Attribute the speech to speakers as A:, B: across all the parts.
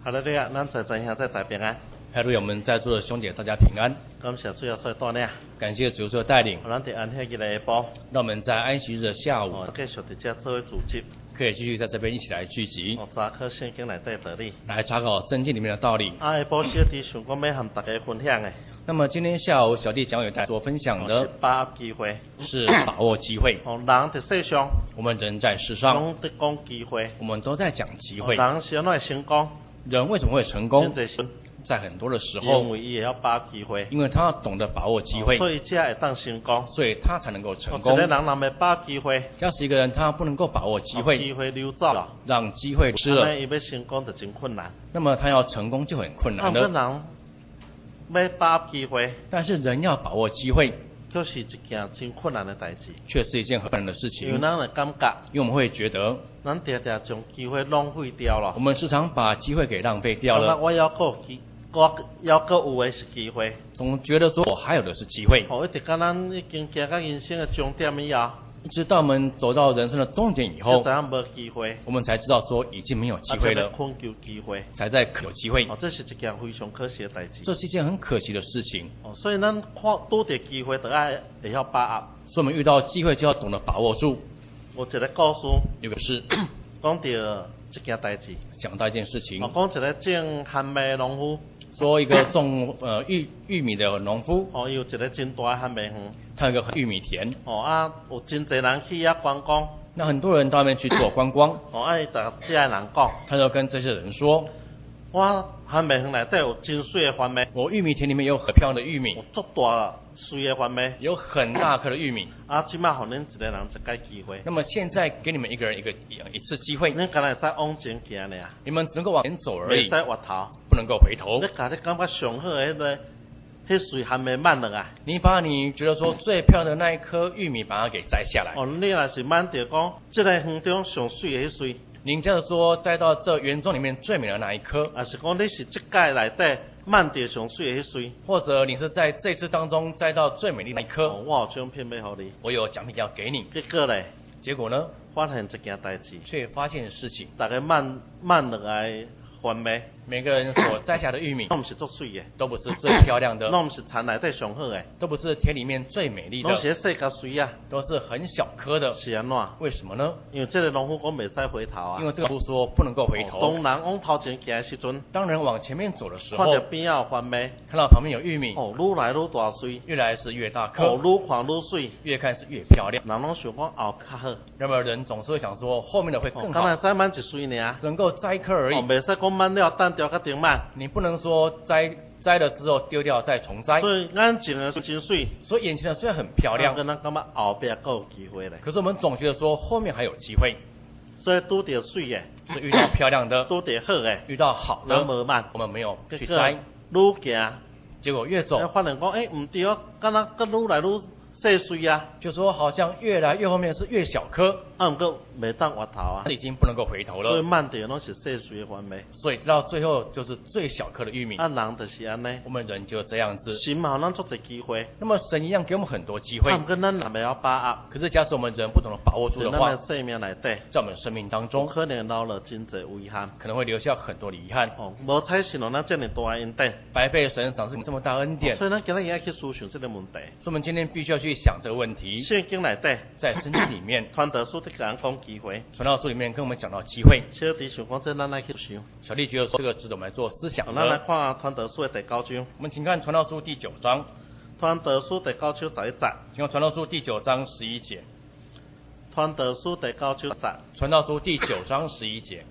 A: 哈利路亚，咱在真下在大平安。
B: 哈利路亚，我们在座的兄弟大家平安。
A: 感谢主耶稣带领，
B: 感谢主耶稣的带领，
A: 咱伫安息日的下晡，
B: 让我们在安息日的下午，
A: 继续伫这做为组织，
B: 可以继续在这边一起来聚集，
A: 查考圣经内底道理，
B: 来查考圣经里面的道理。
A: 下晡小弟想讲要和大家分享的，
B: 那么今天下午小弟想与大家做分享的
A: 是把握机会，
B: 是把握机会。
A: 人伫世上，
B: 我们人在世上，
A: 拢在讲机会，
B: 我们都在讲机会。
A: 人是安怎成功？
B: 人为什么会成功？在很多的时候，
A: 因为伊会晓把握机会，
B: 因为他懂得把握机会，
A: 所以才会当成功，
B: 所以他才能够成功。
A: 一个人若要把握机会，
B: 要是一个人他不能够把握机会，
A: 机会溜走了，
B: 让机会失了，
A: 伊要成功就真困难。
B: 那么他要成功就很困难了。
A: 人要把握机会，
B: 但是人要把握机会，
A: 就是一件真困难的代志，
B: 却是一件很困难的事情。
A: 因为咱的感觉，
B: 因为我们会觉得，
A: 咱常常将机会浪费掉了。
B: 我们时常把机会给浪费掉了。
A: 我要够有的是机会，
B: 总觉得说我还有的是机会。
A: 一直到咱已经行到人生的终点以后，
B: 一直到我们走到人生的终点以后，
A: 没机会，
B: 我们才知道说已经没有机会了，
A: 困求机会，
B: 才在渴机会。
A: 这是一件非常可惜的代志。
B: 这是一件很可惜的事情。
A: 所以咱拄到机会，就要会晓把握。
B: 所以我们遇到机会就要懂得把握住。
A: 有一个故事，
B: 有个事，
A: 讲到一件代志，
B: 讲到一件事情。
A: 讲一个种番麦的农夫。
B: 说一个种玉米的农夫，
A: 有一个真大的番麦园，
B: 他有一个玉米田，
A: 有真侪人去遐观光，
B: 那很多人到那边去做观光，
A: 伊甲这些人讲，
B: 他就跟这些人说，
A: 我番麦园内底有真水的番麦，
B: 我玉米田里面有很漂亮的玉米，
A: 有足大水的番麦，
B: 有很大颗的玉米，
A: 即摆互恁一个人一个机会，
B: 那么现在给你们一个人一次机会，
A: 恁敢若会使往前行尔，
B: 你们能够往前走而已，
A: 袂使回头，
B: 不能够回头。
A: 你感觉上好的迄水还没慢落啊！
B: 你把你觉得说最漂亮的那一颗玉米把它给摘下来。
A: 你若是慢着讲，这个园中上水的迄水。
B: 您这样说，摘到这园中里面最美的那一颗，
A: 还是讲你是这届内底慢着上水的迄水，
B: 或者你是在这次当中摘到最美丽的那一颗，
A: 我有奖品要给你，
B: 我有奖品要给你。结果呢？
A: 发现一件代志，
B: 却发现事情，
A: 大家慢落来番麦，
B: 每个人所摘下的玉米，
A: 都不是最水的，
B: 都不是最漂亮的，
A: 都不是田内底上好的，
B: 都不是田里面最美丽的，
A: 都是细颗水啊，
B: 都是很小颗的。
A: 是安怎？
B: 为什么呢？
A: 因为这个农夫讲袂使回头啊。
B: 因为这个农夫说不能够回头。
A: 当人往头前行的时阵，
B: 当人往前面走的时候，
A: 看到边仔有番麦，
B: 看到旁边有玉米，
A: 愈来愈大水，
B: 越来是越大颗，
A: 愈看愈水，
B: 越看是越漂亮。
A: 人拢想讲后较好，
B: 那么人总是会想说后面的会更好。
A: 敢若使慢一水尔，
B: 能够摘一颗而已。
A: 袂使讲慢了，等掉较顶慢。
B: 你不能说摘了之后丢掉再重摘。
A: 所以眼前的真水，
B: 所以眼前的虽然很漂亮，
A: 跟咱感觉后边还有机会嘞。
B: 可是我们总觉得说后面还有机会。
A: 所以拄到水的，
B: 是遇到漂亮的，
A: 拄到好的，
B: 遇到好的，
A: 无慢，
B: 我们没有去摘，
A: 愈行，
B: 结果越走，
A: 发现讲，唔对哦，敢若搁愈来愈细水啊，
B: 就说好像越来越后面是越小颗，
A: 唔过袂当回头啊，
B: 已经不能够回头了。
A: 所以慢点拢是细水的番麦，
B: 所以到最后就是最小颗的玉米。
A: 人就是安尼，
B: 我们人就这样子。
A: 神嘛，咱足侪机会，
B: 那么神一样给我们很多机会。
A: 唔过咱若袂晓把握，
B: 可是假使我们人不懂得把握住的话，
A: 在生命内底，
B: 在我们生命当中，
A: 可能留了真侪遗憾，
B: 可能会留下很多的遗憾。
A: 无采信了咱这么大恩典，
B: 白被神赏赐这么大恩典，
A: 所以咱今日要去思想这个问题。
B: 所以我们今天必须要去想这个问题。
A: 圣经内底，
B: 在圣经里面，
A: 传道书在讲机会，
B: 传道书里面跟我们讲到机会。
A: 小弟想讲，这咱来去想。
B: 小弟觉得说这个值得我们来做思想的。
A: 咱来看传道书的第9章。
B: 我们请看传道书第9章。
A: 传道书第9章11节。
B: 请看传道书第9章11节。
A: 传道书第9章10节。
B: 传道书第9章11节。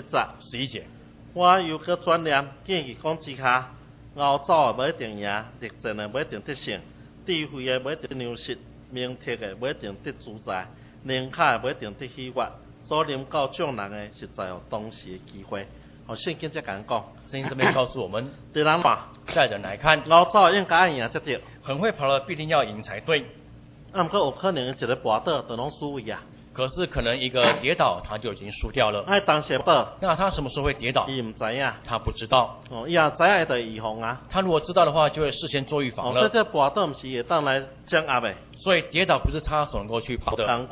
A: 11
B: 节。
A: 我又搁转念，建议讲之下，熬走的不一定赢，力战的不一定得胜，智慧的不一定牛实，明彻的不一定得主宰，灵巧的不一定得喜悦。所临到众人的，是在乎当时的机会。圣经才讲，
B: 圣经这边告诉我们，
A: 对人看，
B: 在人来看，
A: 老早应该赢才对，
B: 很会跑的必定要赢才对。
A: 不过有可能一个跋倒就拢输位啊。
B: 可是可能一个跌倒，他就已经输掉了。
A: 当时倒，
B: 那他什么时候会跌倒？
A: 伊唔知影，
B: 他不知道。
A: 伊也知影就预防啊。
B: 他如果知道的话，就会事先做预防了。
A: 所以这跋倒唔是会当来掌握的。
B: 所以跌倒不是他所能够去跑的。
A: 同款，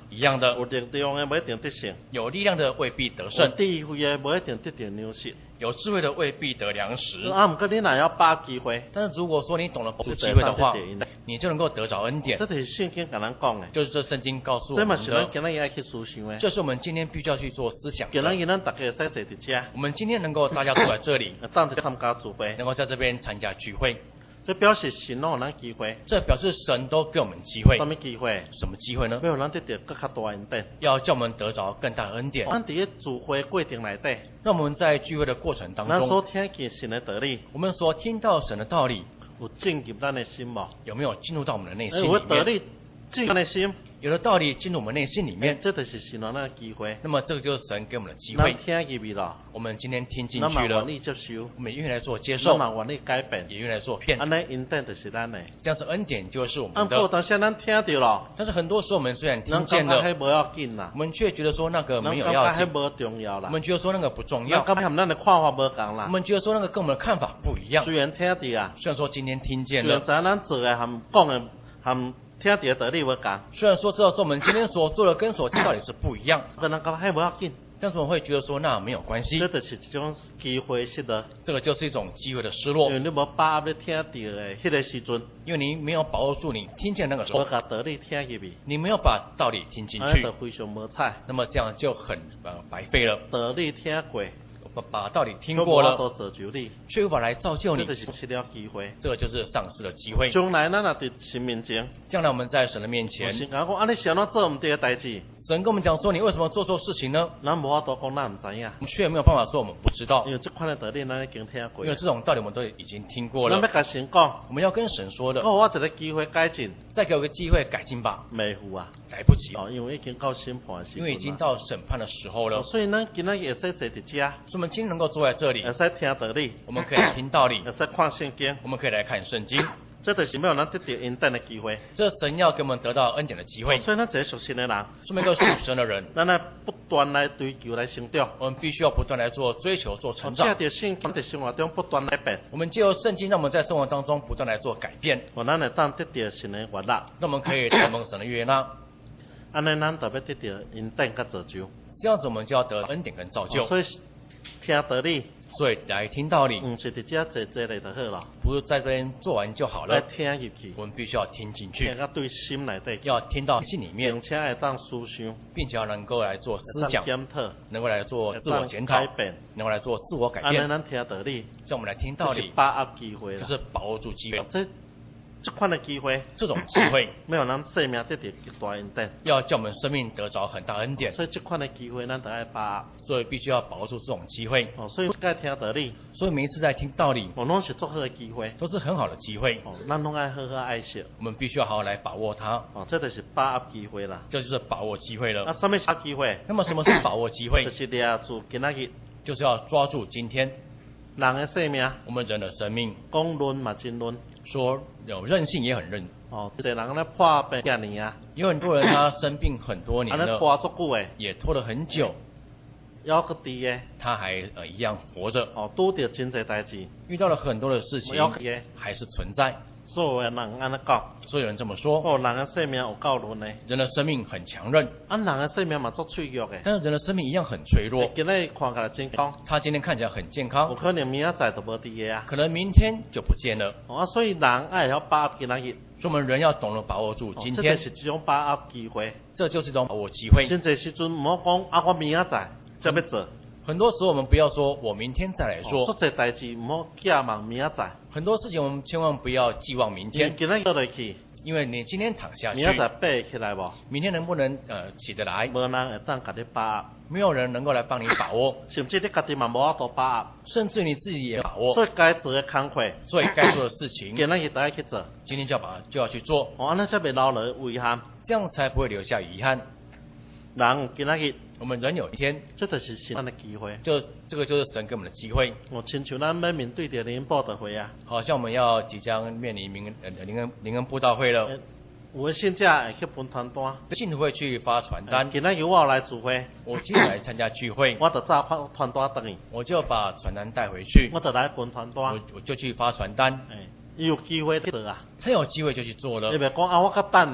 B: 一样的，
A: 有力量的不一定得胜，
B: 有力量的未必得
A: 有
B: 胜，
A: 智慧的不一定得到粮食。
B: 有智慧的未必得粮食。
A: 啊，不过你若要把握机会，
B: 但是如果说你懂了把握机会的话
A: 就会当得到，
B: 你就能够得着恩典
A: 这。就是圣经跟咱讲的，
B: 就是这圣经告诉
A: 所以嘛
B: 我们的，
A: 是咱今日要去思想的。
B: 这是我们今天必须要去做思想的。
A: 今日咱大家会使坐伫遮，
B: 我们今天能够大家坐在这里，
A: 当着参加聚会，
B: 能够在这边参加聚会，
A: 这表示神拢有咱机会。
B: 这表示神都给我们机会
A: 什。么机会？
B: 什么机会呢？
A: 要让咱得到更较大的恩典。
B: 要叫我们得着更大的恩典。
A: 咱伫咧聚会过程内底，
B: 让我们在聚会的过程当
A: 咱所
B: 中，
A: 听见神的道理，
B: 我们所听到神的道理，
A: 有进入咱的心无？
B: 有没有进入到我们的内心
A: 有的
B: 里面？
A: 道理进入咱的心，
B: 有的道理进入我们内心里面，
A: 这就是神让咱的机会。
B: 那么这个就是神给我们的机
A: 咱
B: 会。
A: 听入去了，
B: 我们今天听进
A: 咱嘛
B: 去了
A: 愿，意接受，
B: 我们也愿意来做接
A: 咱
B: 受，
A: 嘛愿意改变，
B: 也愿意来做变。
A: 安尼恩典就是咱的。
B: 这样子恩典就是我
A: 啊，不过
B: 们的。
A: 当时咱听到了，
B: 但是很多时候我们虽然听
A: 咱
B: 见了，
A: 感觉迄无要紧啦，
B: 我们却觉得说那个
A: 咱
B: 没有要紧，
A: 感觉迄无重要啦
B: 我，们觉得说那个不重
A: 咱
B: 要，
A: 感觉和咱的看法无共
B: 我
A: 啦。
B: 们觉得说那个跟我们的看法不一样。
A: 虽然听到啊，
B: 虽然说今天听见了，
A: 虽然知影咱做的和讲的和听到的道理无共，
B: 虽然说知道说我们今天所做的跟所听到的是不一样，
A: 可能感觉迄无要紧，
B: 但是我们会觉得说那没有关系
A: 这，就是一种机会失落，
B: 这个就是一种机会的失落
A: 因，为你无把握你听到的迄个时阵，
B: 因为你没有把握住你听见那个时
A: 无
B: 候，
A: 甲道理听入去，
B: 你没有把道理听进去
A: 安尼就，非常无彩。
B: 那么这样就很白费了。
A: 道理听过，
B: 把道理听
A: 却
B: 过了，
A: 无法度造就你，
B: 却无法来造就你，
A: 这就是失了机会。
B: 这个就是丧失的机会。
A: 将来咱若伫神面前，
B: 将来我们在神的面
A: 有
B: 前，
A: 神甲我讲，啊，你是安怎做毋对的代志，
B: 神跟我们讲说你为什么做错事情呢？
A: 咱无法度讲咱毋知影，
B: 我们却没有办法说我们不知道
A: 因，为这款的道理咱已经听过
B: 因。为这种道理我们都已经听过了。
A: 咱要甲神讲，
B: 我们要跟神说的，
A: 给我一个机会改进，
B: 再给我个机会改进吧，
A: 未赴啊！
B: 来不及，
A: 哦，因为已经到审判的时
B: 因为已经
A: 阵
B: 到审判的时候了。
A: 哦所以咱今仔日会使坐伫遮，
B: 所以我们今天能够坐在这里
A: 会，使听道理，
B: 我们可以来听道理，
A: 会使看圣经，
B: 我们可以来看圣经。
A: 这就是要咱得到恩典的机会。
B: 这神要给我们得到恩典的机会。
A: 所以咱一个属神的人，
B: 说明一个属神的人，
A: 咱来不断来追求来成长，
B: 我们必须要不断来做追求、做成
A: 借
B: 长。
A: 着圣经在生活中不断来变，
B: 我们借由圣经，让我们在生活当中不断来做改变，
A: 我咱会当得到神的悦纳，
B: 那我们可以得蒙神的悦纳。
A: 安尼咱就要得到恩典甲造就。
B: 这样子我们就要得恩典跟造就。
A: 所以听道理，
B: 所以来听道理，
A: 毋是伫遮坐坐咧就好了，
B: 不是在这边做完就好
A: 来
B: 了，
A: 听入去，
B: 我们必须要听进去，
A: 听到对心内底，
B: 要听到心里面
A: 并，且会当思想，
B: 并且要能够来做思想，
A: 检讨，
B: 能够来做自我检讨
A: 改，变。
B: 能够来做自我改变。
A: 安尼咱听道理，
B: 这样我们来听道理，
A: 就是把握机会啦。
B: 就是把握住机会。
A: 这款的机会，
B: 这种机会
A: 要让咱生命得到极大恩典，
B: 要叫我们生命得着很大恩典，
A: 所以这款的机会咱得爱把握。
B: 所以必须要把握住这种机会。
A: 哦，所以该听道理，
B: 所以每一次在听道理，
A: 哦，拢是足好的机会。
B: 都是很好的机会，
A: 哦，咱拢爱好好爱惜。
B: 我们必须要好好来把握它，
A: 哦，这就是把握机会啦。
B: 这就是把握机会
A: 啊，
B: 了。
A: 什么是机会？
B: 那么什么是把握机会
A: 就？是抓住今仔日
B: 就是要抓住今天
A: 人的生命，
B: 我们人的生命，
A: 讲论嘛真论。
B: 说有韧性也很韧。
A: 哦，一个人咧破病几年啊，
B: 有很多人他生病很多年
A: 安尼
B: 了，
A: 拖足久诶，
B: 也拖了很久，
A: 要个伫诶。
B: 他还一样活着，
A: 哦，拄着真侪代志，
B: 遇到了很多的事情，
A: 要个
B: 还是存在。
A: 所有的人安尼讲，
B: 所以有人这么说，
A: 哦，人的生命有够论诶，
B: 人的生命很强韧，
A: 啊，人的生命嘛足脆弱诶。
B: 但是人的生命一样很脆弱。
A: 今日看起来真讲，
B: 他今天看起来很健
A: 有
B: 康，
A: 可能明仔载就无伫个啊。
B: 可能明天就不见了。
A: 哦，啊，所以人爱要把握今仔日，
B: 所以我们人要懂得把握住今天，
A: 这就是一种把握机会。
B: 这就是一种把握机会。
A: 真侪时阵毋好讲啊，我明仔载才要做。
B: 很多时候我们不要说我明天再来
A: 足
B: 说，
A: 侪代志毋好寄望明仔载，
B: 很多事情我们千万不要寄望明天，
A: 因为今仔做落去，
B: 因为你今天躺下去
A: 明，仔载爬会起来无？
B: 明天能不能起得来？
A: 无人会当甲你把握，
B: 没有人能够来帮你把握，
A: 甚至你家己嘛无法度把握。
B: 甚至你自己也把握。
A: 所以该做的工课，
B: 所以该做的事情，
A: 今仔日就爱去做，
B: 今天就要去做，
A: 哦，安尼才袂留落遗憾。
B: 这样才不会留下遗憾。
A: 人今仔日，
B: 我们人有一天，
A: 这就是神的机会。
B: 这个就是神给我们的机会。
A: 哦，亲像咱要面对着联报的会啊，
B: 好像我们要即将面临灵恩布道会了，
A: 有的信者会去分传单，
B: 信徒会去发传单。
A: 今仔日我有来聚会，
B: 我今天来参加聚会，
A: 我就早发传单等伊，
B: 我就把传单带回去，
A: 我就来分传单。
B: 我就去发传单。
A: 伊有机会做啊，
B: 他有机会就去做了
A: 你，别讲啊，我较等呢，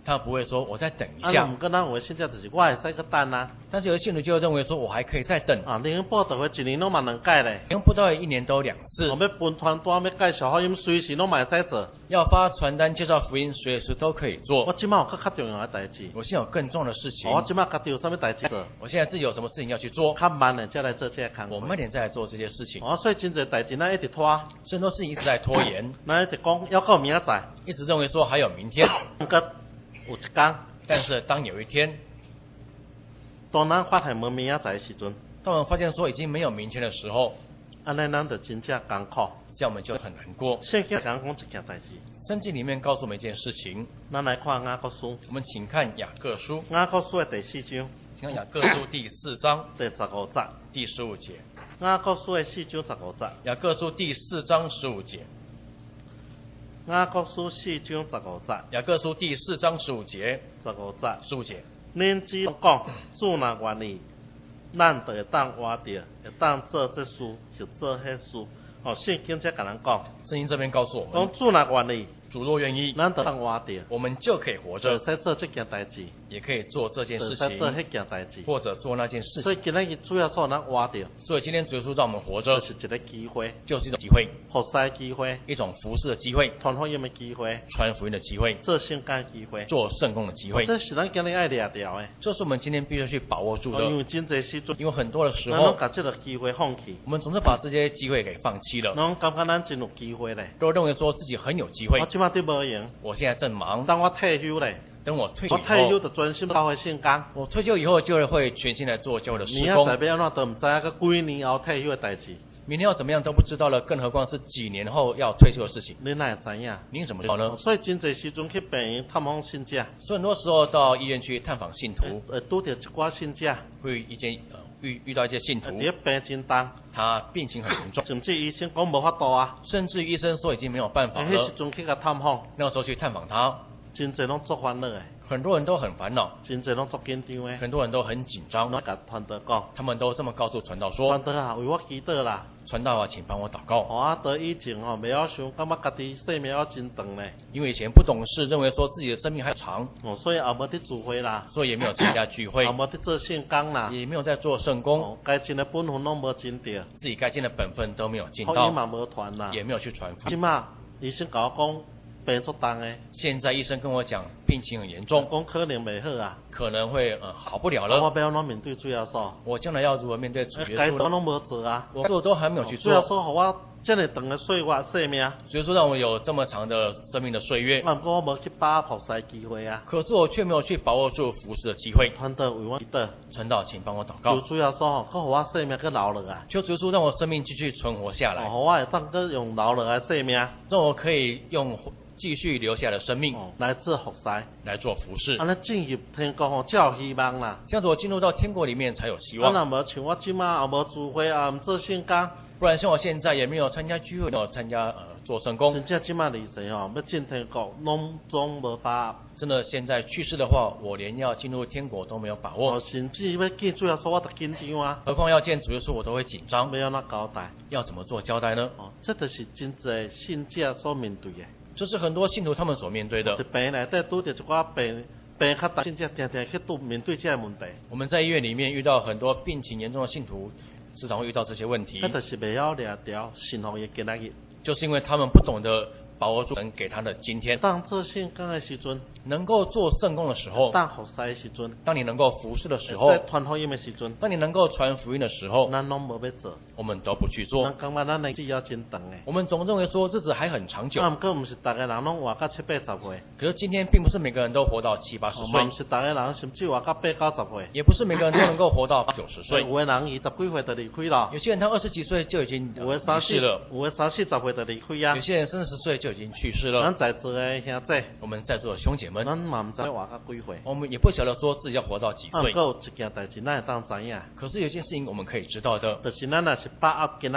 B: 他不会说我再等一
A: 啊，
B: 下
A: 毋，过咱有诶信者就是我会使去等啊。
B: 但是有的信徒就认为说我还可以再等，
A: 啊，联报道会一年拢嘛2届咧。
B: 连不到1年都2次
A: 我，要分传单，要介绍福音，随时拢嘛会使做。
B: 要发传单介绍福音，随时都可以
A: 我
B: 做。
A: 即摆有较重要诶代志，
B: 我现在有更重要的事情，
A: 我即摆家己有啥物代志做，
B: 我现在自己有什么事情要去做，
A: 较慢诶才来做这个工作。
B: 我慢点再来做这些事情。
A: 所以真侪代志咱一直拖，
B: 所以很多事情一直在拖延，
A: 咱一直讲要到明仔载，
B: 一直认为说还有明天，
A: 毋过有一天，
B: 但是当有一天，
A: 当咱发现无明仔载诶时阵，
B: 当我们发现说已经没有明天的时候，
A: 安尼咱就真正艰苦。
B: 这样我们就很难过。
A: 圣经讲一件代志，
B: 圣经里面告诉我们一件事情，
A: 咱来看雅各书，
B: 我们请看雅各书，
A: 雅各书诶第4章
B: 请看雅各书第4章
A: 第15节，
B: 第15节，
A: 雅各书诶4章15节，
B: 雅各书第4章15节，
A: 雅各书4章15节，
B: 雅各书第4章15节
A: 15节。
B: 15节，
A: 恁只讲，主若愿意，咱就会当活着，会当做这事，就做迄事。圣经才甲咱讲，
B: 圣经这边告诉我们，
A: 讲主若愿意，
B: 主若愿意，
A: 咱就当活着，
B: 我们就可以活
A: 就
B: 着，
A: 使做这件代志，
B: 也可以做这件
A: 就
B: 事情，
A: 使做迄件代志。
B: 或者做那件事情。
A: 所以今日主要说咱活着，
B: 所以今天主耶稣让我们活着
A: 就，是一个机会，
B: 就是一种机会，
A: 服侍的机会，
B: 一种服侍的机会，
A: 传福音的机会，
B: 传福音的机会，
A: 做圣经的机会。
B: 做圣工的机会。
A: 这是咱今日爱掠掉的，
B: 这是我们今天必须去把握住的，
A: 因为真侪时阵，
B: 因为很多的时
A: 咱拢
B: 候，
A: 把这个机会放弃，
B: 我们总是把这些机会给放弃了，
A: 拢感觉咱真有机会咧。
B: 都认为说自己很有机会
A: 我。即马伫无闲，
B: 我现在正忙，
A: 当我退休咧，
B: 等我退休
A: 我退休
B: 以后，
A: 就专心教会圣工。
B: 我退休以后就会全心来做教会的施
A: 明仔
B: 工。
A: 载要安怎都毋知影，个几年后退休的代志，
B: 明天要怎么样都不知道了，更何况是几年后要退休的事情，
A: 你哪会知影？
B: 您怎么知道呢？
A: 所以真侪时阵去病院探访信者，
B: 所以很多时候到医院去探访信徒，
A: 会拄着一寡信者，
B: 会遇到一些信徒，
A: 伫病真重，
B: 他病情很严重，
A: 甚至医生讲无法度啊，
B: 甚至医生说已经没有办法
A: 迄时
B: 了。
A: 阵去甲探访，
B: 那个时候去探访他，
A: 真侪拢作烦恼的，
B: 很多人都很烦恼，
A: 真侪拢作紧张的。
B: 很多人都很紧张。
A: 我甲传道讲，
B: 他们都这么告诉传道说
A: 传：“道啊，为我祈祷啦。
B: 传道啊，请帮我祷告。
A: 我得以前袂晓想，感觉家己生命要真长咧，
B: 因为以前不懂事，认为说自己的生命还长，
A: 所以后无伫聚会啦，
B: 所以也没有参加聚会
A: 后，无伫做圣工啦，
B: 也没有在做圣工，
A: 该尽的本分拢无尽着。”
B: 自己该尽的本分都没有尽
A: 福音
B: 到，
A: 嘛无传啦。
B: 也没有去传福音。
A: 即马医生甲我讲病足重诶，
B: 现在医生跟我讲病情很严重，
A: 讲可能袂好啊。
B: 可能会好不了
A: 我
B: 了。
A: 要安怎面对主耶稣？
B: 我将来要如何面对主耶稣呢？
A: 该做拢无做啊。
B: 我做都还没有去
A: 主耶
B: 做。
A: 稣互我这么长的岁月生命，
B: 主耶稣让我有这么长的生命的岁月，
A: 毋过我无去把握服侍机会啊。
B: 可是我却没有去把握住服侍的机会。
A: 传道为我祈祷，
B: 传道，请帮我祷
A: 求
B: 告，
A: 主耶稣吼，佮互我生命佮留落来，
B: 求主耶稣让我生命继续存活下来，
A: 互我会当佮用留落来的生命，
B: 让我可以用继续留下的生命
A: 来做服侍。
B: 来做服侍。
A: 安尼进入天国吼，才有希望啦。
B: 这样子我进入到天国里面才有希
A: 我若
B: 望，
A: 无像我即马也无聚会啊，毋做圣工。
B: 不然像我现在也没有参加聚会，没有参加做圣工，
A: 真正即马离世吼，要进天国，拢总无把握。
B: 真的现在去世的话，我连要进入天国都没有把握，
A: 甚至要见主耶稣，我都紧张啊，
B: 何况要见主耶稣，我都会紧张。
A: 要安怎交代？
B: 要怎么做交代呢？
A: 这就是真侪信者所面对的。
B: 这是很多信徒他们所面对的
A: 伫。病内底拄着一寡病较重信者，定定去面对这个问题。
B: 我们在医院里面遇到很多病情严重的信徒，时常会遇到这些问题，
A: 那就是袂晓掠条信号的今仔日。
B: 就是因为他们不懂得把握住神给他的今天。
A: 当做圣工的时阵，
B: 能够做圣工的时候，
A: 当服侍的时阵，
B: 当你能够服侍的时候
A: 在，传福音的时阵，
B: 当你能够传福音的时候，
A: 咱拢无要做。
B: 我们都不去做
A: 咱。感觉咱的日子要真长的。
B: 我们总认为说日子还很长久，
A: 毋过毋是逐个人拢活到70、80岁，
B: 可是今天并不是每个人都活到70、80
A: 嘛毋
B: 岁，
A: 是逐个人甚至活到80、90岁。
B: 也不是每个人都能够活到90岁。
A: 有的人20几岁就离开了
B: 有，些人他20几岁就已经
A: 有的
B: 去世了，
A: 有的30、40岁就离开啊
B: 有。些人30岁就已经去世了
A: 咱。在座的兄弟，
B: 我们在座的兄姐们，
A: 咱嘛毋知活到几岁。
B: 我们也不晓得说自己要活到几岁，
A: 毋过有一件代志，咱会当知影，
B: 可是有件事情我们可以知道的，
A: 就是咱若是把握今仔日，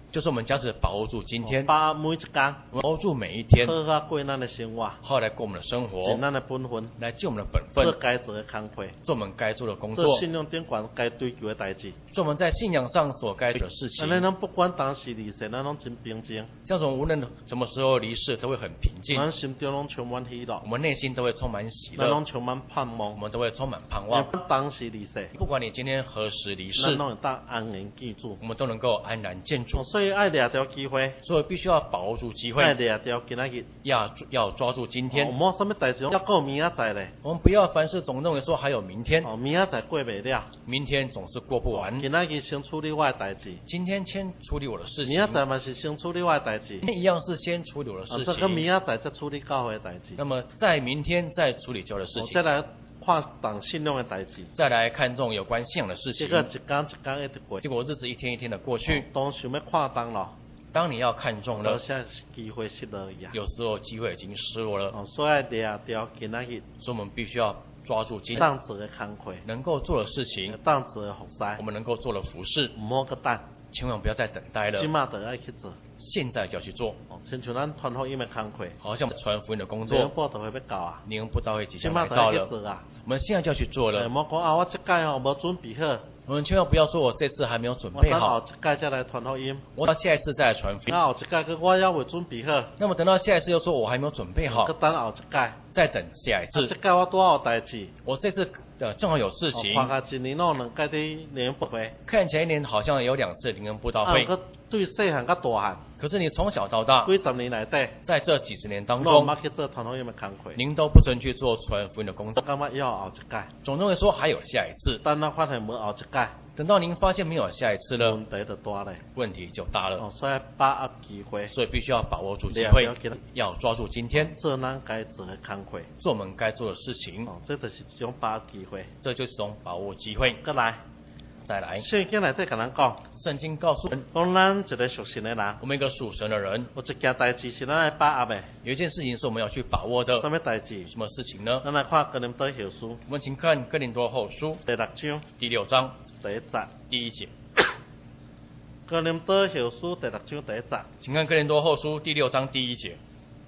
B: 就是我们将是把握住今天，
A: 把握每一天，
B: 把握住每一天，
A: 好好过咱的生活，
B: 好好来过我们的生活，
A: 尽咱的本分，
B: 来尽我们的本分，
A: 做该做的工课，
B: 做我们该做的工作，
A: 做信仰顶管该追求的代志，
B: 做我们在信仰上所该做的事情。
A: 咱不管当时离世，咱拢真平静。
B: 这样子，无论什么时候离世，都会很平静。
A: 咱心中拢充满喜乐，
B: 我们内心都会充满喜乐，
A: 咱拢充满盼望，
B: 我们都会充满盼望。
A: 当时离世，
B: 不管你今天何时离世，
A: 咱拢会当安然记住，
B: 我们都能够安然见主。
A: 所以爱抓到机会，
B: 所以必须要把握住机会，
A: 爱抓到今仔日，
B: 要抓住今天。
A: 冇什么代志要过明仔载咧。
B: 我们不要凡事总认为说还有明天，
A: 明仔载过袂了，
B: 明天总是过不完。
A: 今仔日先处理我的代志，
B: 今天先处理我的事情，
A: 明仔载嘛是先处理我的代志，
B: 一样是先处理我的事情。
A: 这个明仔载再处理教会的代志。
B: 那么在明天再处理教会的事情，
A: 再来看重信仰的代志，
B: 再来看重有关信仰的事情。
A: 这个一天一天一直过，
B: 结果日子一天一天的过去。
A: 当想要看重了，
B: 当你要看重了，
A: 现在机会失落呀。
B: 有时候机会已经失落了。
A: 所以抓到今仔日，
B: 所以我们必须要抓住今天
A: 当做的工课，
B: 能够做的事情，
A: 当做的服侍，
B: 我们能够做的服饰，
A: 唔好搁等，
B: 千万不要再等待了，
A: 今嘛就要去做，
B: 现在就要去做。
A: 亲像咱传福音的工课，
B: 好像传福音的工作，
A: 年报都会要到啊，
B: 年报道会即将
A: 今嘛就
B: 来到了，
A: 要去做啊，
B: 我们现在就要去做了。
A: 唔好讲啊，我这届无准备好。
B: 我们千万不要说我这次还没有准备好，
A: 我等后一届再来传福音，
B: 我到下一次再来传福音。
A: 那后一届我还未准备好，
B: 那么等到下一次又说我还没有准备好，
A: 等后一届，
B: 再等下一次。
A: 这届我多少代志？
B: 我这次正好有事情。
A: 看看一年弄两届的联播会，
B: 看起来一年好像有2次灵恩布道会。
A: 对细汉到大汉，
B: 可是你从小到大，
A: 几十年来底，
B: 在这几十年当中，
A: 去做传福音的工课，
B: 您都不曾去做传福音的工作。
A: 我感觉要后一届，
B: 总认为说还有下一次。
A: 等到发现无后一届，
B: 等到您发现没有下一次了，
A: 问题就大了，
B: 问题就大了。
A: 所以把握机会，
B: 所以必须要把握住机会，要抓住今天，
A: 做咱该做的工课，
B: 做我们该做的事情。
A: 这就是一种把握机会，
B: 这就是一种把握机会。再来，
A: 圣经内底跟咱讲，
B: 圣经告诉人，
A: 讲咱一个属神的人，
B: 我们一个属神的人，
A: 有一件代志是咱来把握的，
B: 有一件事情是我们要去把握的。
A: 什么代志？
B: 什么事情呢？
A: 咱来看哥林多后书，
B: 我们请看哥林多后书
A: 第6章
B: 第6章
A: 第1节。
B: 第1节。
A: 哥林多后书第6章第1节。
B: 请看哥林多后书第6章第1节。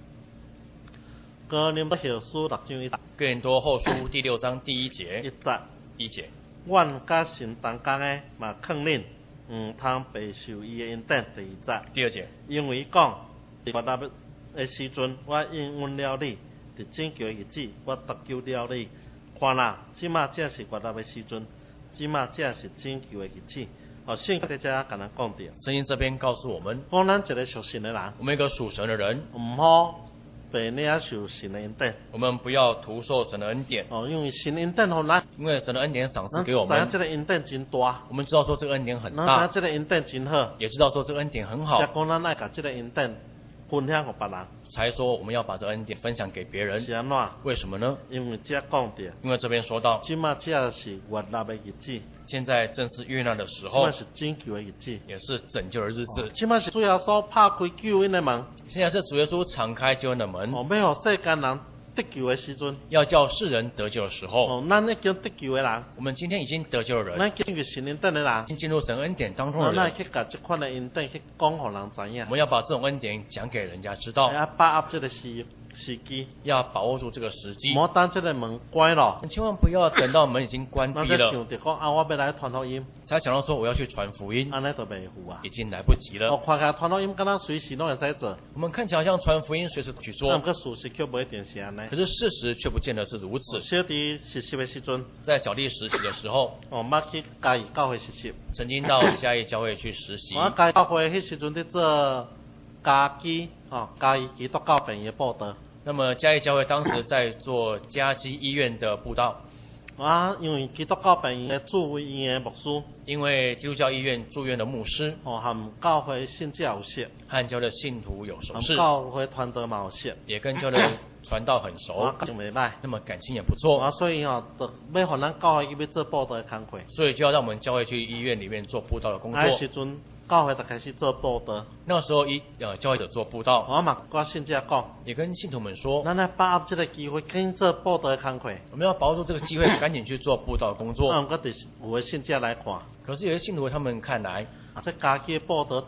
A: 哥林多后书6章1节。
B: 哥林多后书第6章第1节。
A: 1节。
B: 1节。
A: 阮甲神同工的嘛劝恁，毋通白受伊的恩典。第2节。
B: 第2节。
A: 因为讲，伫我答的时阵，我应允了你；伫拯救的日子，我得救了你。看啦，即马正是我答的时阵，即马正是拯救的日子。圣经在这跟咱讲的。
B: 圣经这边告诉我们，
A: 讲咱一个属神的人，
B: 我们一个属神的人，
A: 毋好白领受神的恩典。
B: 我们不要徒受神的恩典。
A: 因为神恩典互咱，
B: 因为神的恩典赏赐给我们。
A: 这个恩典真大，
B: 我们知道说这个恩典很大。
A: 这个恩典真好，
B: 也知道说这个恩典很好。
A: 才讲咱爱把这个恩典分享给别人。
B: 才说我们要把这恩典分享给别人。
A: 是安怎？
B: 为什么呢？
A: 因为这讲的。
B: 因为这边说到，
A: 即马这是悦纳的日子。
B: 现在正是悦纳的时候。
A: 即马是拯救的日子，
B: 也是拯救的日子。
A: 即马是主耶稣拍开救恩的门。
B: 现在是主耶稣敞开救恩的门。
A: 要让世间人得救的时阵，
B: 要叫世人得救的时候。
A: 咱已经得救的人，
B: 我们今天已经得救的人，
A: 咱进入神恩典的人，
B: 进入神恩典当中的人，
A: 咱去把这款的恩典去讲给人知影。
B: 我们要把这种恩典讲给人家知道。
A: 要把握这个时机，
B: 要把握住这个时机。
A: 莫等这个门关了，
B: 千万不要等到门已经关闭了，
A: 想着讲啊，我要来传福音，
B: 才想到说我要去传福音，
A: 安尼就袂赴啊，
B: 已经来不及了。
A: 看起来传福音，敢若随时拢会使做。
B: 我们看起来好像传福音随时去做，
A: 可事实却不一定是安尼。
B: 可是事实却不见得是如此。
A: 小弟实习的时阵，
B: 在小弟实习的时候，
A: 我去嘉义教会实习，
B: 曾经到嘉义教会去实习。
A: 我嘉义教会迄时阵在做嘉义基督教病院报道。
B: 那么嘉义教会当时在做嘉基医院的布道。
A: 因为基督教病院的驻院的牧师，
B: 因为基督教医院住院的牧师，
A: 和教会信者有熟，
B: 和教的信徒有熟识，
A: 教会传道嘛有熟，
B: 也跟教的传道很熟，
A: 就袂歹。
B: 那么感情也不错。
A: 所以就要互咱教会去做布道的工课，
B: 所以就要让我们教会去医院里面做布道的工作。
A: 那时阵教会就开始做布道。
B: 那时候教会就做布道。
A: 我嘛跟信者讲，
B: 也跟信徒们说，
A: 咱来把握这个机会，赶紧做布道的工课。
B: 我们要把握住这个机会，赶紧去做布道工作。
A: 有的信者来看，
B: 可是有些信徒他们看来，
A: 这家己的布道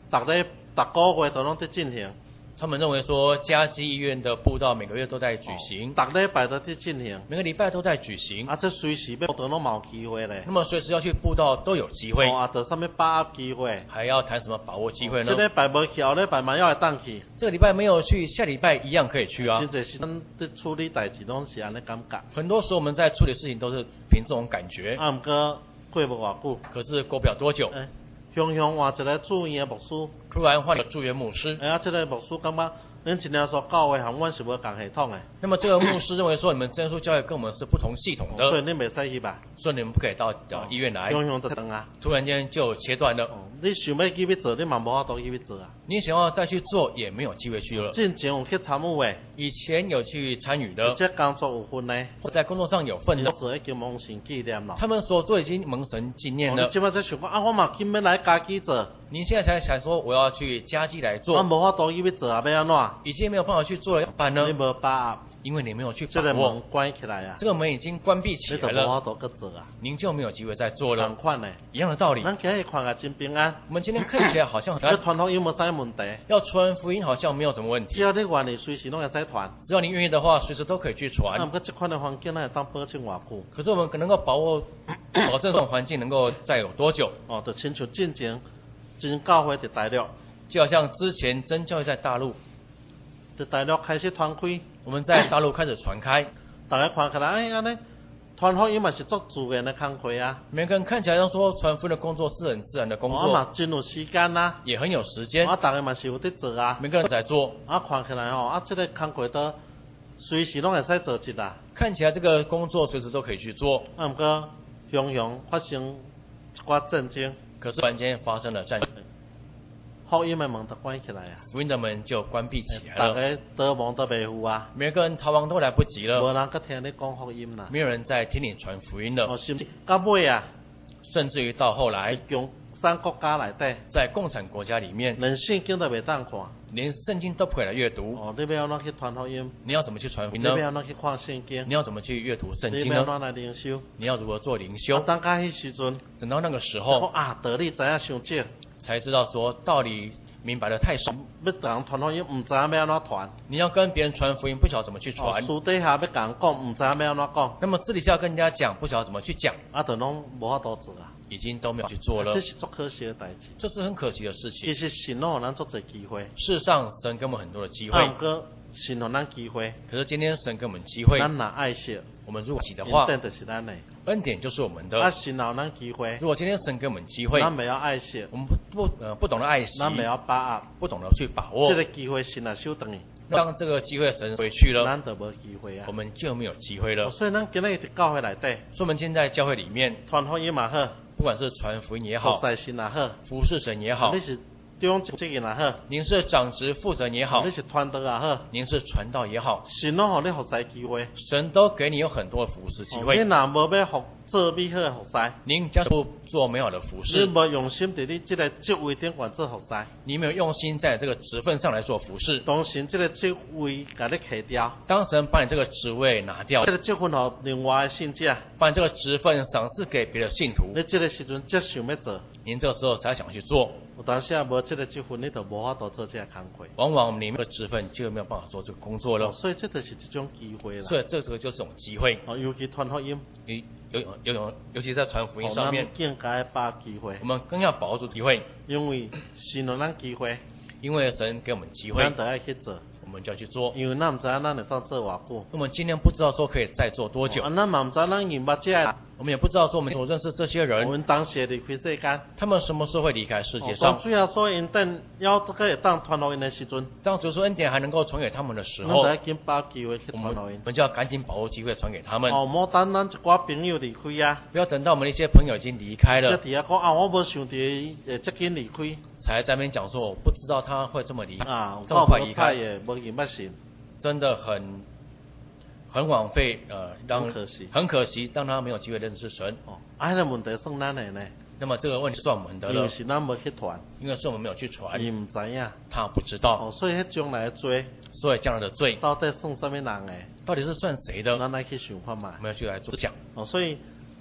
A: 逐个月都拢在进行，
B: 他们认为说嘉基医院的布道每个月都在举行，
A: 逐礼拜都在进行，
B: 每个礼拜都在举行。
A: 这随时要都拢有机会咧。
B: 那么随时要去布道都有机会。
A: 就什么把握机会？
B: 还要谈什么把握机会呢？
A: 这礼拜无去，后礼拜嘛要会当去。
B: 这个礼拜没有去，下礼拜一样可以去啊。
A: 真侪时咱在处理代志拢是安尼感觉。
B: 很多时候我们在处理事情都是凭这种感觉。
A: 毋过过无偌久，
B: 可是过不了多久，
A: 雄换一个住院的牧师，
B: 突然换了住院牧师。
A: 这个牧师感觉恁真正说教会和阮是无共系统的。
B: 那么这个牧师认为说你们真耶稣教会跟我们是不同系统的，
A: 所以你袂使去吧？
B: 所以你们不可以到医院来。
A: 雄就断啊！
B: 突然间就切断了。
A: 你想要去要做，你嘛无法度去做啊。
B: 你想要再去做，也没有机会去了。
A: 之前有去参与的，
B: 以前有去参与的，
A: 这工作有份的，
B: 或在工作上有份的，
A: 做已经蒙神纪念了。
B: 他们所做已经蒙神纪念了。
A: 你即摆才想讲我嘛今要来家己做。
B: 您现在才想说我要去家基来做，
A: 我无法度去要做啊，要安怎？
B: 已经没有办法去做了，怎么办呢？
A: 你无把握，
B: 因为你没有去
A: 这个门关起来啊。
B: 这个门已经关闭起来了，
A: 你就无法度去做啊。
B: 您就没有机会再做了。
A: 同款的，
B: 一样的道理。
A: 咱今日看啊真平安。
B: 我们今天看起来好像
A: 要传福音无啥问题。
B: 要传福音好像没有什么问题。
A: 只要你愿意，随时拢会使传。
B: 只要你愿意的话，随时都可以去传。
A: 那么这款的环境，咱会当保证偌久？
B: 可是我们能够保证这种环境能够再有多久？
A: 就亲像进前真教会在大陆，
B: 就好像之前真教会在大陆，
A: 在大陆开始传开，
B: 我们在大陆开始传开，
A: 大家看起来安尼，传福音嘛是做自然的工作啊。
B: 每个人看起来都说传福音的工作是很自然的工作，
A: 嘛真有时间啊，
B: 也很有时间。
A: 大家嘛是有在做啊，
B: 每个人都在做。
A: 看起来这个工作都随时拢会使做一啦。
B: 看起来这个工作随时都可以去做。
A: 不过雄发生一寡战争，
B: 可是突然间发生了战争，
A: 福音的门都关起来啊，
B: 福音的门就关闭起来了。
A: 大家逃亡都袂赴啊，
B: 每个人逃亡都来不及了，
A: 无人搁听你讲福音啦，
B: 没有人在听你传福音了。
A: 甚至到尾啊，
B: 甚至于到后来，
A: 共产国家内底，
B: 在共产国家里面，
A: 连圣经都袂当看，
B: 连圣经都不可以来阅读。
A: 你要安怎去传福音？
B: 你要怎么去传福音呢？
A: 你要安怎去看圣经？
B: 你要怎么去阅读圣经呢？
A: 你要安怎来灵修？
B: 你要如何做灵修？
A: 等到迄时阵，
B: 等到那个时候
A: 道理知影伤少，
B: 才知道说道理明白的太少。
A: 要甲人传福音，唔知影要安怎传。
B: 你要跟别人传福音，不晓得怎么去传。
A: 私底下要甲人讲，唔知影要安怎讲。
B: 那么私底下跟人家讲，不晓得怎么去讲，
A: 就拢无法度做啊。
B: 已经都没有去做了。
A: 这是足可惜的代志。
B: 这是很可惜的事情。
A: 其实神拢有咱足侪机会。
B: 事实上，神给我们很多的机会。
A: 不过神有咱机会。
B: 可是今天神给我们机会。
A: 咱若爱惜，
B: 我们如果喜的话，
A: 恩典就是咱的。
B: 恩典就是我们的。
A: 神有咱机会。
B: 如果今天神给我们机会，
A: 咱没有爱惜，
B: 我们不懂得爱惜，
A: 咱没有把握，
B: 不懂得去把握。
A: 这个机会神也收等于。
B: 让这个机会神回去了，
A: 咱就无机会啊。
B: 我们就没有机会了。
A: 所以咱今日在教会内底，
B: 所以我们今天在教会里面
A: 传福音嘛好，
B: 不管是传福音也好，
A: 服侍神也好，
B: 服侍神也好，
A: 你是中职也好，
B: 您是长职负责也好，
A: 你是传道也好，
B: 您是传道也好，
A: 神拢互你服侍机会，
B: 神都给你有很多的服侍机会。
A: 你若无要做美好的服侍，
B: 您家不做美好的服侍，
A: 你无用心伫你这个职位顶管做服侍，
B: 你没有用心在这个职分上来做服侍，
A: 当神这个职位甲你揢掉，
B: 当神把你这个职位拿掉，
A: 这个职分互另外的信者，
B: 把你这个职分赏赐给别的信徒，
A: 你这个时阵才想要做，
B: 您这个时候才想去做。
A: 有当时啊无这个职分，你就无法度做这个工作。
B: 往往你没有职分，就没有办法做这个工作了。
A: 所以这就是一种机会啦。
B: 所以这个就是种机会。
A: 尤其传福音，
B: 尤其在传福音上面，
A: 更加把机会。
B: 我们更要把握住机会，
A: 因为神有咱机会，
B: 因为神给我们机会，
A: 咱就要去做，
B: 我们就要去做。
A: 因为咱唔知咱会当做偌久，
B: 我们今天不知道说可以再做多久，
A: 咱嘛唔知咱认捌这。
B: 我们也不知道说我们所认识这些人，
A: 我们当时离开世间，
B: 他们什么时候会离开世界上？
A: 最后说因等要这个当传福音的时阵，
B: 当主说恩典还能够传给他们的时候，
A: 咱就要把机会去传福音。
B: 我们就要赶紧把握机会传给他们。
A: 莫等咱一寡朋友离开啊！
B: 不要等到我们的一些朋友已经离开了，
A: 在底下讲我无想到这紧离开，
B: 才在那边讲说我不知道他会这么离
A: 这么快离开也无认捌神，
B: 真的很枉费，很可惜，让他没有机会认识神。
A: 那个问题算咱的呢？
B: 那么这个问题算我们的了，
A: 因为是咱没去传，
B: 因为是我们没有去传，
A: 伊唔知影，
B: 他不知道。
A: 所以将来的罪，
B: 所以将来的罪
A: 到底算什么人的？
B: 到底是算谁的？
A: 咱来去想看嘛，
B: 我们要去来做想。
A: 所以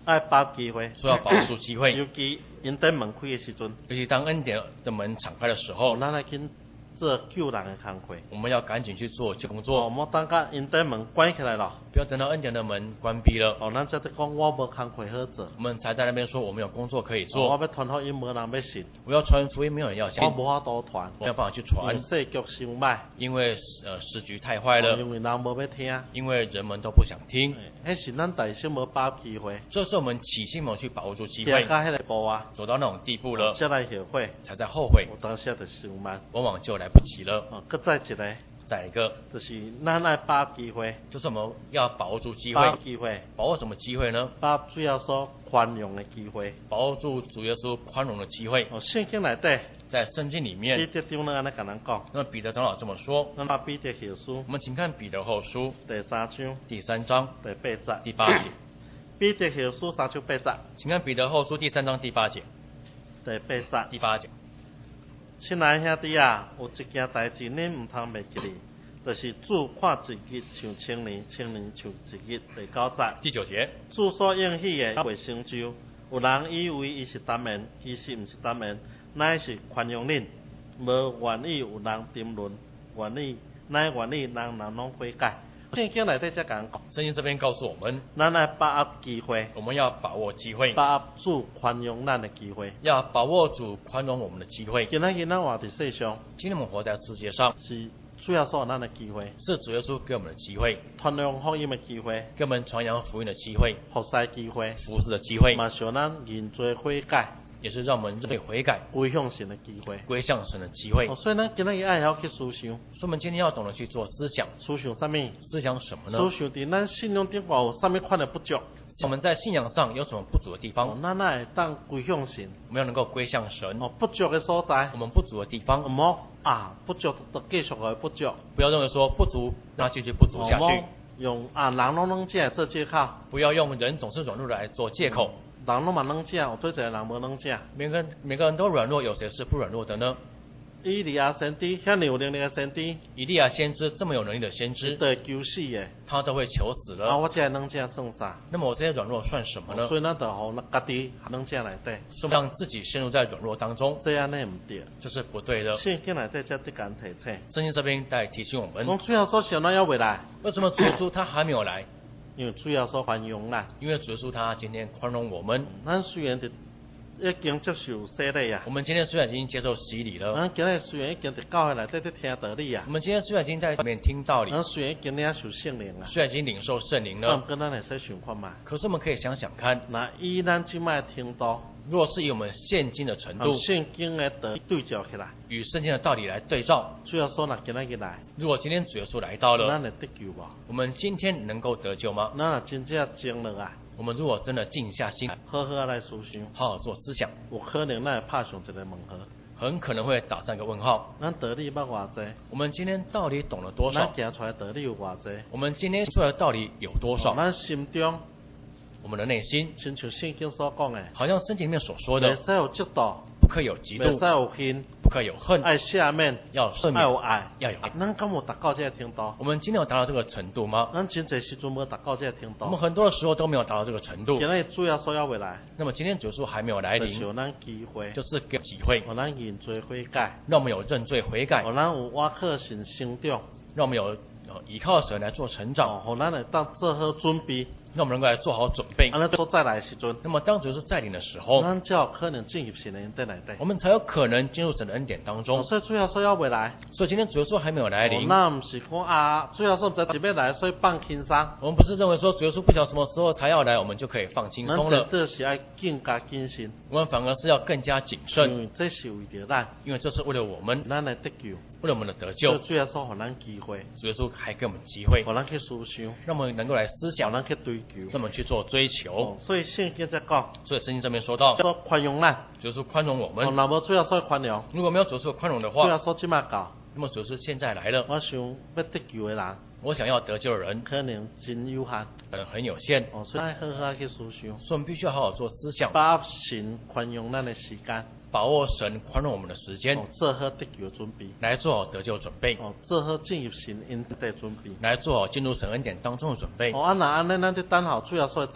A: 爱把握机会，
B: 说要把握机会，
A: 尤其因等门开的时阵，
B: 尤其当恩典的门敞开的时候，
A: 咱来去做救人的工作，
B: 我们要赶紧去做工
A: 哦，
B: 作，
A: 莫等到因等门关起来了，
B: 不要等到恩典的门关闭了，
A: 哦，咱才得讲我无工作好做，
B: 我们才在那边说我们有工作可以
A: 我
B: 做，
A: 要传福音无人要信，
B: 我要传福音没有人要信，
A: 我无法度传，
B: 我没有办法去传，
A: 世局伤歹，
B: 因为时局太坏了，
A: 因为人无要听，
B: 因为人们都不想听，
A: 迄是咱大心无把握机会，
B: 这是我们起心谋去把握住机会，
A: 行到迄个步啊，
B: 走到那种地步了，
A: 才来后悔，
B: 才在后悔，
A: 有当时就伤慢，
B: 往往就来不及了。
A: 搁再一个，
B: 再一个
A: 就是咱爱把握机会，
B: 就是我们要把握住机
A: 把握
B: 会，
A: 机会，
B: 把握什么机会呢？
A: 把握主要所宽容的机会。
B: 把握住主耶稣宽容的机会。
A: 哦，圣经内底，
B: 在圣经里
A: 彼
B: 面，
A: 得长老安尼甲咱讲，
B: 那么彼得长老这么说，
A: 咱把彼得后书
B: 我们请看彼得后书
A: 第3章
B: 第3章
A: 第8节，
B: 第8节，
A: 彼得后书3章8节，
B: 请看彼得后书第3章第8节，
A: 第8节。
B: 第8节。
A: 亲爱兄弟啊，有一件代志恁毋通袂记哩，就是主看一日像千年，千年像一日。第9节，
B: 第9节，
A: 主所应许的未成就，有人以为伊是耽延，其实毋是耽延，乃是宽容恁，无愿意有人争论，乃愿意人拢悔改。圣经内底才讲，
B: 圣经这边告诉我们，
A: 咱爱把握机会，
B: 我们要把握机会，
A: 把握主宽容咱的机会。
B: 要把握主宽容我们的机会。
A: 今仔日咱活伫世上，
B: 今天我们活在世界上，
A: 是主要所有咱的机会，
B: 是主耶稣给我们的机会，
A: 传扬福音的机会，
B: 给我们传扬福音的机会，
A: 服侍机会，
B: 服侍的机会，
A: 嘛是咱认罪悔改、
B: 也是让我们认悔改、
A: 归向神的机会。
B: 归向神的机会。
A: 所以咱今仔日爱晓去思想，
B: 所以我们今天要懂得去做思想，
A: 思想啥物？
B: 思想什么呢？
A: 思想伫咱信仰顶挂有啥物款的不足？
B: 我们在信仰上有什么不足的地方？
A: 咱会当归向神。
B: 我们要能够归向神。
A: 不足的所在，
B: 我们不足的地方，
A: 毋好不足就继续来不足。
B: 不要认为说不足，那继续不足下去。
A: 用人拢能食做借口。
B: 不要用人总是软弱来做借口。
A: 人拢嘛能食，有对一个人无能食。
B: 每个人都软弱，有谁是不软弱的呢？
A: 以利亚先知，遐尼有能力的先知，
B: 以利亚先知这么有能力的先知，
A: 都会求死的，
B: 他都会求死了。
A: 我这能食算啥？
B: 那么我这些软弱算什么呢？
A: 所以咱就互家己能食内底，
B: 说让自己陷入在软弱当中，
A: 这样呢唔对，
B: 这是不对的。
A: 圣经内底才得敢提醒。
B: 圣经这边在提醒我们，
A: 讲主要所想咱要未来，
B: 为什么主耶稣他还没有来？
A: 因为主要所宽容咱，
B: 因为主耶稣他今天宽容我们。
A: 咱虽然已经接受洗礼啊，
B: 我们今天虽然已经接受洗礼了，
A: 咱今日虽然已经在教会内底听道理啊，
B: 我们今天虽然已经在里面听道理，
A: 咱虽然已经领受圣灵啊，
B: 虽然已经领受圣灵了，
A: 跟咱会使想看嘛。
B: 可是我们可以想想看，
A: 那以咱即摆程度，
B: 若是以我们现今的程度，
A: 圣经的道理对照起来，
B: 与圣经的道理来对照，
A: 主要说若今日来，
B: 如果今天主耶稣来到了，
A: 咱会得救无？
B: 我们今天能够得救吗？
A: 咱若真正静落来，
B: 我们如果真的静下心，
A: 好好来思想，
B: 好好做思想，
A: 有可能咱会拍上一个问号，
B: 很可能会打上一个问号。
A: 咱道理捌偌济？
B: 我们今天到底懂了多少？
A: 咱行出来道理有偌济？
B: 我们今天出来的道理有多少？
A: 咱心中，
B: 我们的内心，
A: 亲像圣经所讲的，
B: 好像圣经里面所说的，
A: 袂使有嫉妒，
B: 不可以有嫉妒，
A: 袂使有恨，
B: 不可以有恨，
A: 爱赦免，
B: 要赦免，
A: 爱有爱，
B: 要有爱。
A: 咱敢有达到这个程度？
B: 我们今天有达到这个程度吗？
A: 咱真侪时阵无达到这个程度。
B: 我们很多的时候都没有达到这个程度。
A: 今日主要说要未来，
B: 那么今天主耶稣还没有来临，
A: 就是咱机会，
B: 就是给机会，
A: 让咱认罪悔改，
B: 让我们有认罪悔改，
A: 让咱有倚靠神成长，
B: 让我们有依靠神来做成长，
A: 让咱会当做好准备，
B: 让我们能够来做好准备。
A: 安尼做再来的时阵，
B: 那么当主耶稣再临的时候，
A: 咱才有可能进入神的恩典内底，
B: 我们才有可能进入神的恩典当中。
A: 所以主要说要未来，
B: 所以今天主耶稣还没有来临，
A: 那不是讲主要说不知几要来，所以放轻松。
B: 我们不是认为说主耶稣不晓得什么时候才要来，我们就可以放轻松了。
A: 这是要更加谨慎，
B: 我们反而是要更加谨慎，
A: 因为这是为着咱，
B: 因为这是为了我们，
A: 咱来得救，
B: 为了我们的得救。
A: 主要说给咱机会，
B: 主耶稣还给我们机会，
A: 给咱去思想，
B: 让我们能够来思想，
A: 让咱去追求，
B: 让我们去做追求。
A: 所以圣经在讲，
B: 所以圣经这边说到，
A: 说宽容咱，
B: 主耶稣宽容我们。
A: 那么主要说宽容，
B: 如果没有主耶稣宽容的
A: 主要
B: 话，
A: 说即马到，
B: 那么主耶稣现在来了，
A: 我想要得救的人，
B: 我想要得救的人
A: 可能真有限，
B: 可能很有限，
A: 所以好好去思想，
B: 所以我们必须要好好做思想，
A: 把神宽容咱的时间，
B: 把握神宽容我们的时间，
A: 做好得救准备，
B: 来做好得救准备，
A: 做好进入神恩典的准备，
B: 来做好进入神恩典当中的准备。
A: 那安尼咱就等候主要说再来，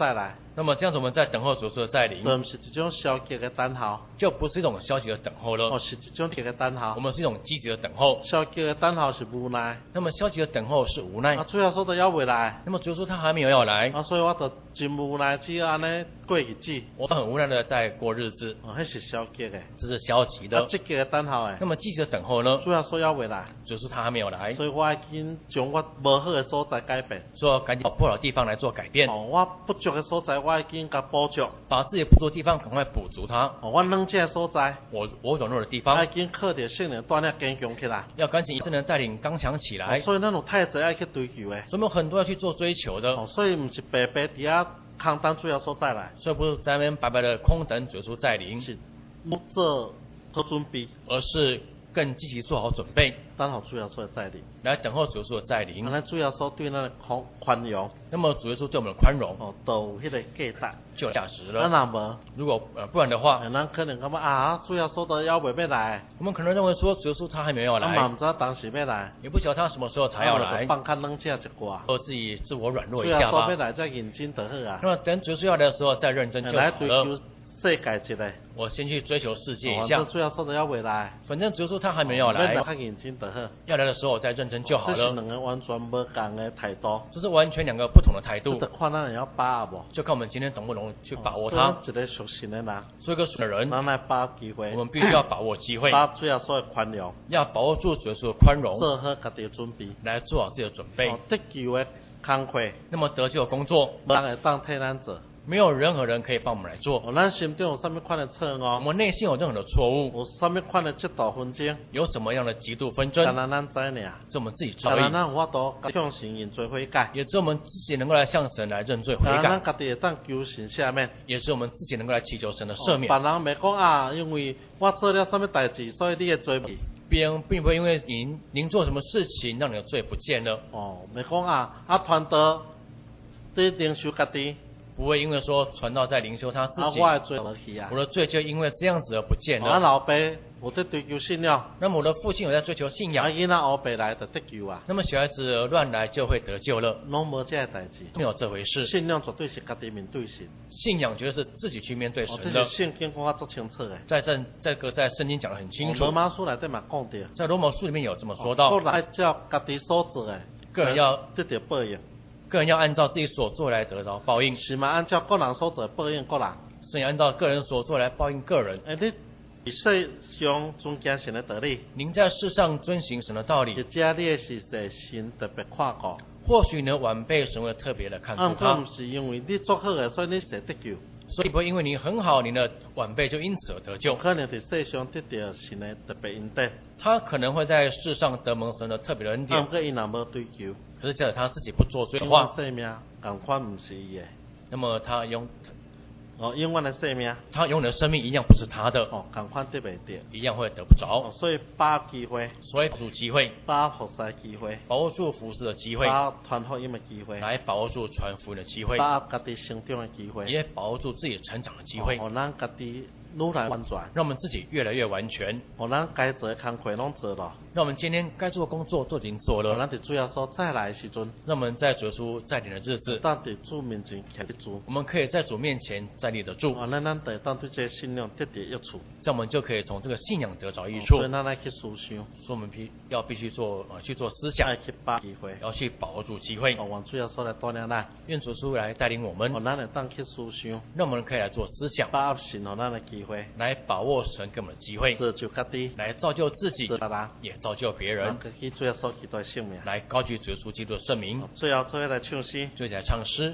B: 那么这样子，我们在等候主耶稣的再临，
A: 就唔是一种消极嘅等候，
B: 就不是一种消极的等候了，
A: 是一种积极嘅等候。
B: 我们是一种积极的等候。
A: 消极嘅等候是无奈，
B: 那么消极的等候是无奈。
A: 主耶稣都要回来，
B: 那么主耶稣他还没有要来，
A: 所以我就真无奈，只要安尼过日子。
B: 我很无奈的在过日子。
A: 那是消极嘅，
B: 这是消极的。
A: 积极嘅等候嘅。
B: 那么积极的等候呢？
A: 主耶稣要回来，
B: 主耶稣他还没有来，
A: 所以我要紧将我无好嘅所在改变，
B: 说赶紧把不好的地方来做改变。
A: 我不足嘅所在，我要紧甲补足，
B: 把自己不足的地方赶快补足它。
A: 我软弱嘅所在，
B: 我软弱的地方，
A: 要紧靠着圣灵锻炼坚强起来，
B: 要赶紧以圣灵带领刚强起来。
A: 所以咱有太侪要去追求嘅，
B: 所以我们很多要去做追求的。
A: 所以唔是白白伫遐空等主耶稣再来，
B: 所以不是在那边白白的空等主耶稣再临，
A: 是不做好准备，
B: 而是更积极做好准备，
A: 等候主耶稣的再临，
B: 来等候主耶稣的再临。
A: 那主耶稣对咱的宽容，
B: 那么主耶稣对我们的宽容，
A: 都有迄个价值，
B: 就有价值了。
A: 那无，
B: 如果不然的话，
A: 咱可能感觉主耶稣都要未要来，
B: 我们可能认为说主耶稣他还没有来，
A: 唔知道当时要来，
B: 也不晓得他什么时候才要来，
A: 放开冷静一挂，
B: 或自己自我软弱一下吧。
A: 主耶稣要来再认真就好啊。
B: 那么等主耶稣要来的时候再认真就好了。
A: 来追求世界一个，
B: 我先去追求世界一下。
A: 反正主耶稣都要回来，
B: 反正主耶稣他还没有来，
A: 较认真就好。
B: 要来的时候再认真就好了。
A: 这是两个完全不同的态度，
B: 这是完全两个不同的态度。
A: 看咱要把握，
B: 就看我们今天懂不懂去把握它。
A: 一个属神的人，
B: 做一个属的人，
A: 咱来把握机会，
B: 我们必须要把握机会，
A: 把主耶稣的宽容，
B: 要把握住主耶稣的宽容，
A: 做好家己的准备，
B: 来做好自己的准备。
A: 得救的工课，
B: 那么得救的工作，
A: 无人会当替咱做。
B: 没有任何人可以帮我们来做。
A: 咱心中有什么款的错误？
B: 我们内心有任何的错误，
A: 有什么款的极度纷争？
B: 有什么样的极度纷争？
A: 当然咱知呢，
B: 这我们自己知道。当然
A: 咱有法度向神认罪悔改，
B: 也只有我们自己能够来向神来认罪悔改。
A: 咱家己会当求神赦免，
B: 也是我们自己能够来祈求神的赦免。
A: 别人袂讲因为我做了什么代志，所以你的罪免。
B: 别人并不会因为您做什么事情让你的罪不见了。
A: 袂讲传道对领受家己。
B: 不会因为说传道在灵修他自己，
A: 我的罪落去啊！
B: 我的罪就因为这样子而不见了。
A: 我老爸有在追求信仰，
B: 那么我的父亲有在追求信仰。
A: 囡仔黑白来就得救啊！
B: 那么小孩子乱来就会得救了，
A: 拢无这代志，
B: 没有这回事。
A: 信仰绝对是家己面对神，
B: 信仰绝对是自己去面对神的。
A: 这是圣经讲得足清楚的，
B: 在圣经讲得很清楚。
A: 罗马书内底嘛讲到，
B: 在罗马书里面有这么说到。
A: 个人照家己所做的，
B: 个人要
A: 得到报应。
B: 个人要按照自己所做来得到报应，
A: 是嘛？按照个人所做报应个人，
B: 是按照个人所做来报应个人。
A: 你世上尊敬神的道理，
B: 您在世上遵行神的道理，
A: 这你是在神特别看顾，
B: 或许你的晚辈神会特别的看顾他。
A: 不是因为你做好的，所以你才得救。
B: 所以不会因为你很好，你的晚辈就因此而得救。
A: 可能在世上得到神的特别恩典，
B: 他可能会在世上得蒙神的特别的恩典。
A: 不过伊若无追求，
B: 可是假如他自己不做追求的话，
A: 生命同款不是伊的。
B: 那么他
A: 永远的生命，
B: 他永远的生命一样不是他的。
A: 同款得袂到，
B: 一样会得不着。
A: 所以把握机会，
B: 所以把握住机会，
A: 把握服侍机会，
B: 把握住服侍的机会，
A: 把握传福音的机会，
B: 来把握住传福音的机会，
A: 把握家己成长的机会，
B: 也把握住自己成长的机会。
A: 咱家己愈来完全，
B: 让我们自己越来越完全。
A: 咱该做的工课拢做了，
B: 让我们今天该做的工作都已经做了。
A: 咱伫主耶稣再来的时阵，
B: 让我们在主耶稣再临的日子，
A: 当伫主面前站得住，
B: 我们可以在主面前站立得住。
A: 咱得当对这信仰得到益处，
B: 这样我们就可以从这个信仰得着益处。
A: 所以咱来去思想，
B: 所以我们必须去做思想，
A: 去把机会，
B: 要去把握住机会。
A: 愿主耶稣来带领咱，
B: 愿主耶稣来带领我们，
A: 咱来当去思想，
B: 让我们可以来做思想，
A: 把握神给咱的机会，
B: 来把握神给我们的机会，
A: 造就家己，
B: 来造就自己，也造就别人，
A: 去主耶稣基督的圣名，
B: 来高举主耶稣基督的圣名。
A: 最后来唱诗，
B: 最后来唱诗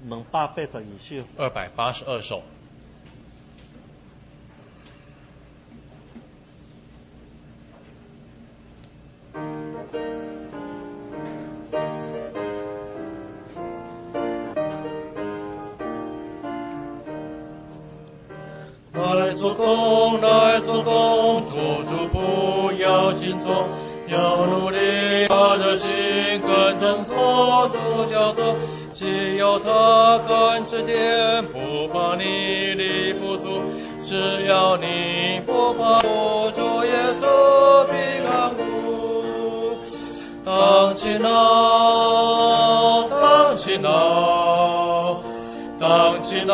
A: 282首
B: ，282首。
C: 来做工，主不要紧做，要努力把热心跟正做，主教做，只要他肯指点，不怕你力不足，只要你不怕主耶稣必看顾。当起闹，当起闹，当起闹。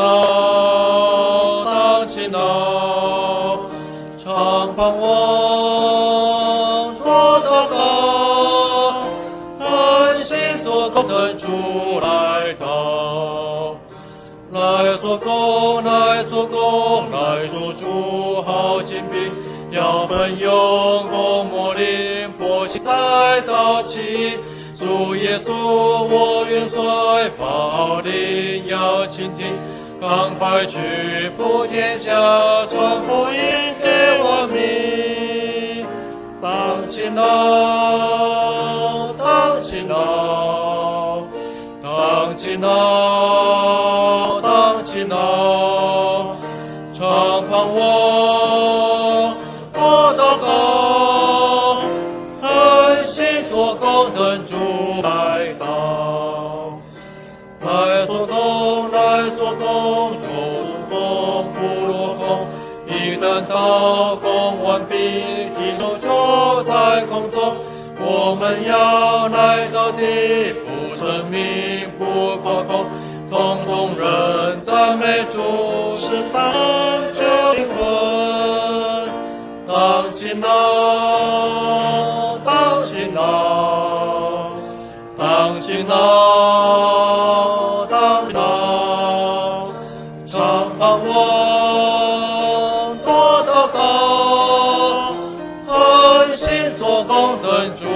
C: 主来到。来做工，来做工，来做主好精兵，要奋勇攻魔灵，破心再到起。主耶稣，我元帅法令要倾听，赶快去普天下，传福音给万民。当勤劳，当勤劳，当勤劳，当勤劳，常盼望我祷告，恒心做工等主来到。来做工，来做工，做工不落空。一旦到工完毕，集中就在空中。我们要来到地，不生命，不夸空，统统人赞美主，释放救灵魂。当勤劳，当勤劳，当勤劳，当勤劳，常盼望多祷告，恒心做工等主